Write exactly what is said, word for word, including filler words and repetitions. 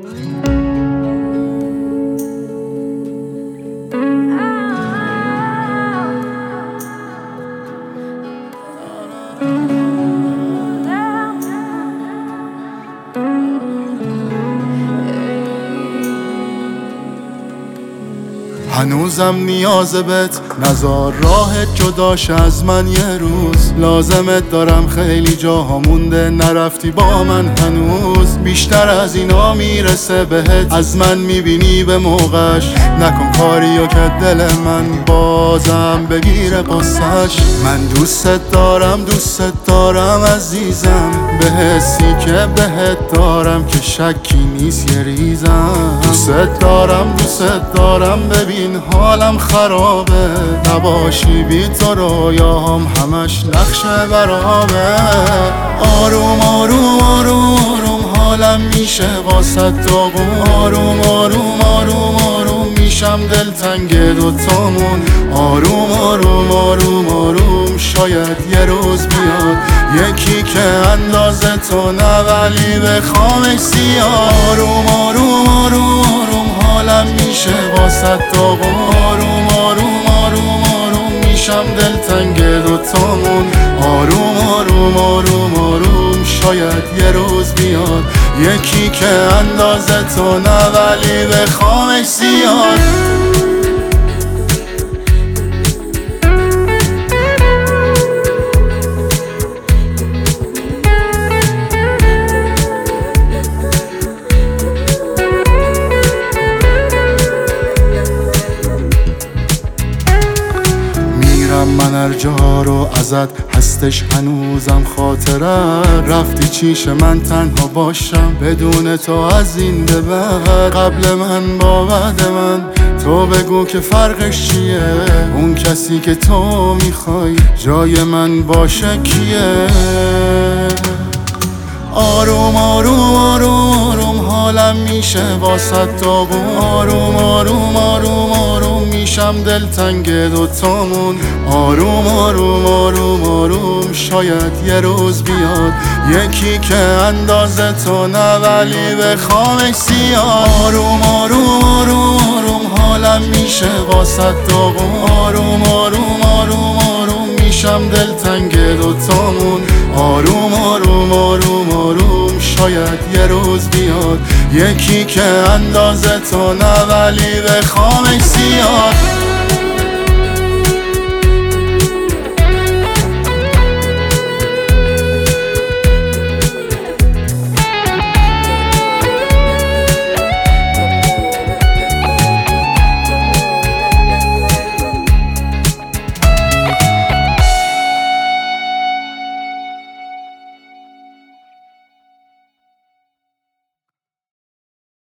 هنوزم نیاز بهت، نزار راهت جداش از من یه روز. لازمت دارم، خیلی جاها مونده نرفتی با من هنوز. بیشتر از اینا میرسه بهت، از من میبینی به موقعش. نکن کاریو که دل من بازم بگیره قصه‌ش. من دوستت دارم دوستت دارم عزیزم، به حسی که بهت دارم که شکی نیست یه ریزم. دوستت دارم دوستت دارم، ببین حالم خرابه. نباشی بی تو رویاهام همش نقشه برابه. آروم آروم آروم آروم حالم میشه واسه تو قوم. آروم آروم آروم آروم میشم دلتنگ دوتامون. آروم آروم آروم آروم شاید یه روز بیاد یکی که اندازه تو نه ولی بخوامش زیاد. آروم آروم آروم آروم حالم میشه واسه تو قوم. آروم آروم آروم آروم میشم دلتنگ دوتامون. آروم آروم آروم آروم شاید یه روز بیاد یکی که اندازه تو نه ولی بخوامش زیاد. من هر جا رو ازت هستش هنوزم خاطرت. رفتی چیش من تنها باشم بدون تو از این به بعد. قبل من با بعد من تو بگو که فرقش چیه. اون کسی که تو میخوای جای من باشه کیه. آروم آروم آروم آروم حالم میشه واسه تو قوم. آروم آروم آروم آروم میشم دلتنگ دوتامون. آروم آروم آروم آروم شاید یه روز بیاد یکی که اندازه تو نه ولی بخوامش زیاد. آروم آروم آروم آروم حالم میشه واسه تو قوم. آروم آروم آروم آروم میشم دلتنگ دوتامون. آروم آروم آروم آروم شاید یه روز بیاد یکی که اندازه تو نه ولی بخوامش زیاد.